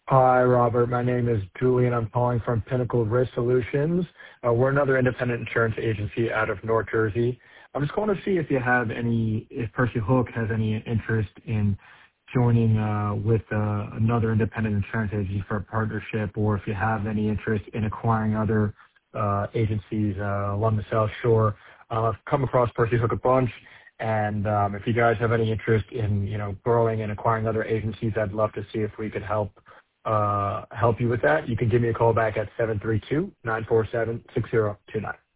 Hi, Robert. My name is Julian. I'm calling from Pinnacle Risk Solutions. We're another independent insurance agency out of North Jersey. I'm just calling to see if Percy Hook has any interest in joining with another independent insurance agency for a partnership, or if you have any interest in acquiring other agencies along the South Shore. I've come across Percy Hook a bunch, and if you guys have any interest in growing and acquiring other agencies, I'd love to see if we could help you with that. You can give me a call back at 732-947-6029.